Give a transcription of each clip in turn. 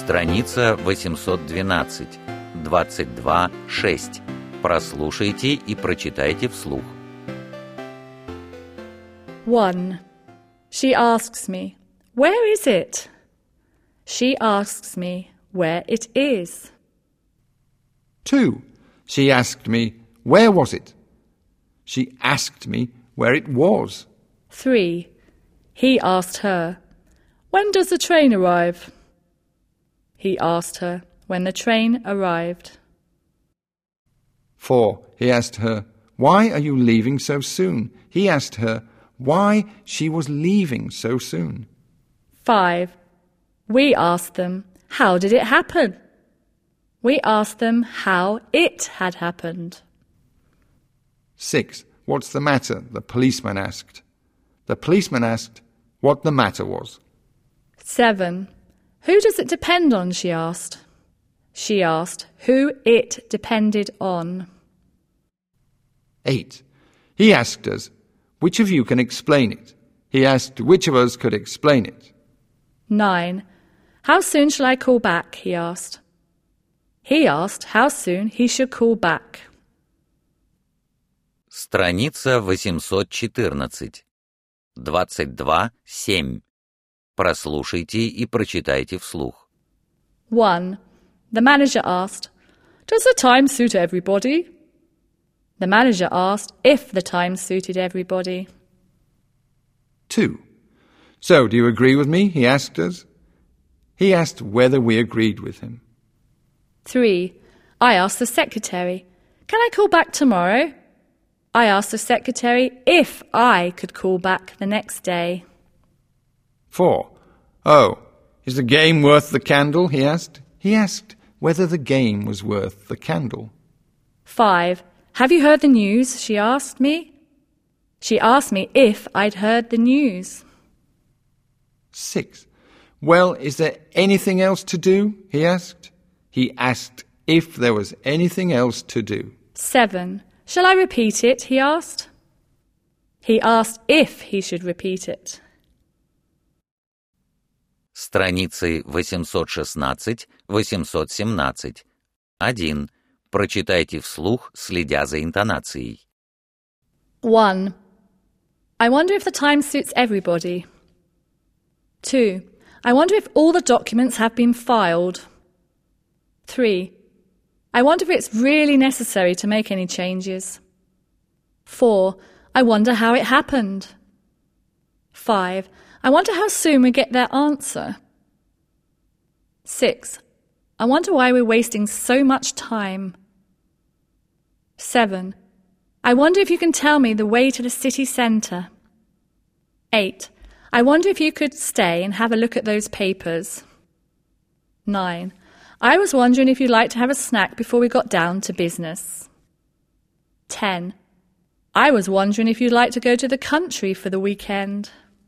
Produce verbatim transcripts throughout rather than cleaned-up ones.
Страница восемьсот двенадцать, двадцать два шесть. Прослушайте и прочитайте вслух. one. She asks me, "Where is it?" She asks me where it is. two. She asked me, "Where was it?" She asked me where it was. three. He asked her, "When does the train arrive?" He asked her when the train arrived. four. He asked her, "Why are you leaving so soon?" He asked her why she was leaving so soon. five. We asked them, "How did it happen?" We asked them how it had happened. six. What's the matter? The policeman asked. The policeman asked what the matter was. seven. Who does it depend on? She asked. She asked who it depended on. eight. He asked us, "Which of you can explain it?" He asked which of us could explain it. nine. How soon shall I call back? He asked. He asked how soon he should call back. Страница восемьсот четырнадцать, двадцать два семь. Прослушайте и прочитайте вслух. one. The manager asked, "Does the time suit everybody?" The manager asked if the time suited everybody. two. So, do you agree with me? He asked us. He asked whether we agreed with him. three. I asked the secretary, "Can I call back tomorrow?" I asked the secretary if I could call back the next day. four. Oh, is the game worth the candle? He asked. He asked whether the game was worth the candle. five. Have you heard the news? She asked me. She asked me if I'd heard the news. six. Well, is there anything else to do? He asked. He asked if there was anything else to do. seven. Shall I repeat it? He asked. He asked if he should repeat it. Страницы восемьсот шестнадцать, восемьсот семнадцать. один. Прочитайте вслух, следя за интонацией. one. I wonder if the time suits everybody. two. I wonder if all the documents have been filed. three. I wonder if it's really necessary to make any changes. four. I wonder how it happened. five. I wonder how soon we get their answer. six. I wonder why we're wasting so much time. seven. I wonder if you can tell me the way to the city centre. eight. I wonder if you could stay and have a look at those papers. nine. I was wondering if you'd like to have a snack before we got down to business. ten. I was wondering if you'd like to go to the country for the weekend.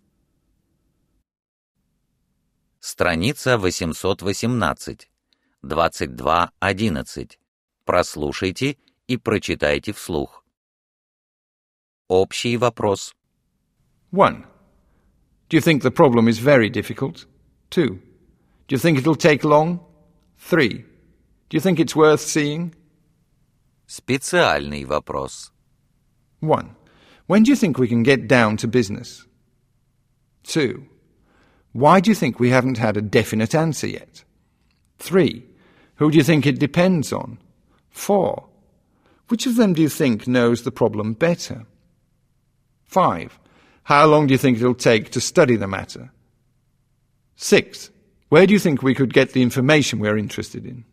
Страница восемьсот восемнадцать, двадцать два одиннадцать. Прослушайте и прочитайте вслух. Общий вопрос. one. Do you think the problem is very difficult? two. Do you think it'll take long? three. Do you think it's worth seeing? Специальный вопрос. one. When do you think we can get down to business? two. Why do you think we haven't had a definite answer yet? three. Who do you think it depends on? four. Which of them do you think knows the problem better? five. How long do you think it'll take to study the matter? six. Where do you think we could get the information we're interested in?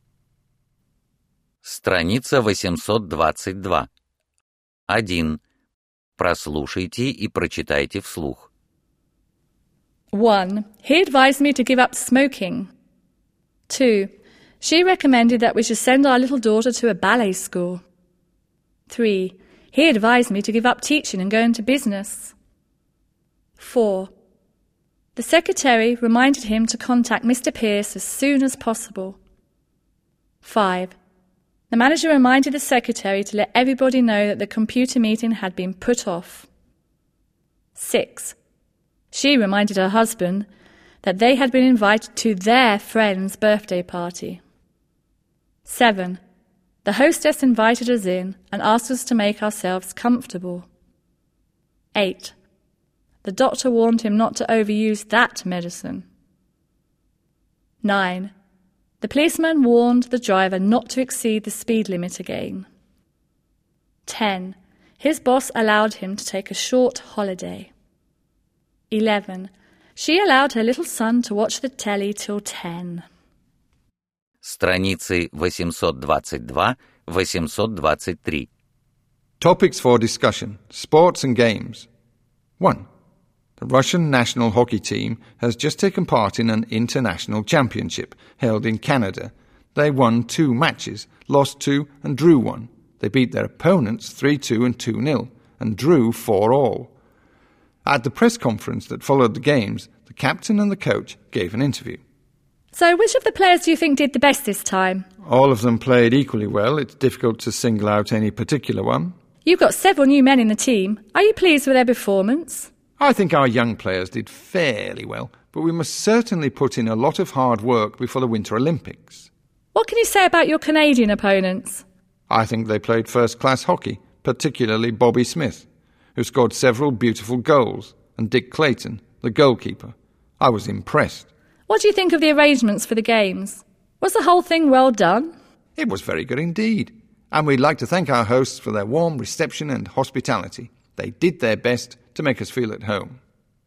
Страница восемьсот двадцать два. один. Прослушайте и прочитайте вслух. one. He advised me to give up smoking. two. She recommended that we should send our little daughter to a ballet school. three. He advised me to give up teaching and go into business. four. The secretary reminded him to contact Mister Pierce as soon as possible. five. The manager reminded the secretary to let everybody know that the computer meeting had been put off. six. She reminded her husband that they had been invited to their friend's birthday party. seven. The hostess invited us in and asked us to make ourselves comfortable. eight. The doctor warned him not to overuse that medicine. nine. The policeman warned the driver not to exceed the speed limit again. ten. His boss allowed him to take a short holiday. eleven. She allowed her little son to watch the telly till ten. Страницы восемьсот двадцать два — восемьсот двадцать три. Topics for discussion: sports and games. one. The Russian national hockey team has just taken part in an international championship held in Canada. They won two matches, lost two and drew one. They beat their opponents three two and two nil and drew four all. At the press conference that followed the games, the captain and the coach gave an interview. So which of the players do you think did the best this time? All of them played equally well. It's difficult to single out any particular one. You've got several new men in the team. Are you pleased with their performance? I think our young players did fairly well, but we must certainly put in a lot of hard work before the Winter Olympics. What can you say about your Canadian opponents? I think they played first-class hockey, particularly Bobby Smith, who scored several beautiful goals, and Dick Clayton, the goalkeeper. I was impressed. What do you think of the arrangements for the games? Was the whole thing well done? It was very good indeed, and we'd like to thank our hosts for their warm reception and hospitality. They did their best to make us feel at home.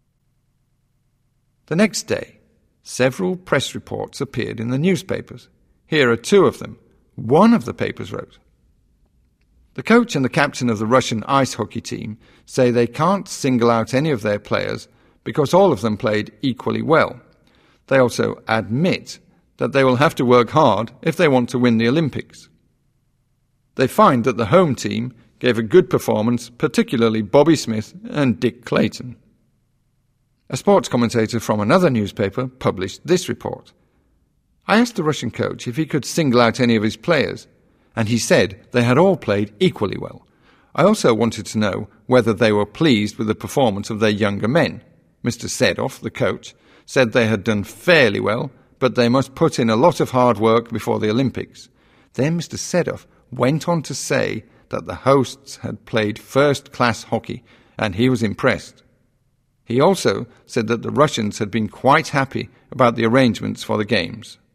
The next day, several press reports appeared in the newspapers. Here are two of them. One of the papers wrote, "The coach and the captain of the Russian ice hockey team say they can't single out any of their players because all of them played equally well. They also admit that they will have to work hard if they want to win the Olympics. They find that the home team gave a good performance, particularly Bobby Smith and Dick Clayton." A sports commentator from another newspaper published this report. I asked the Russian coach if he could single out any of his players, and he said they had all played equally well. I also wanted to know whether they were pleased with the performance of their younger men. Mister Sedov, the coach, said they had done fairly well, but they must put in a lot of hard work before the Olympics. Then Mister Sedov went on to say that the hosts had played first-class hockey, and he was impressed. He also said that the Russians had been quite happy about the arrangements for the games.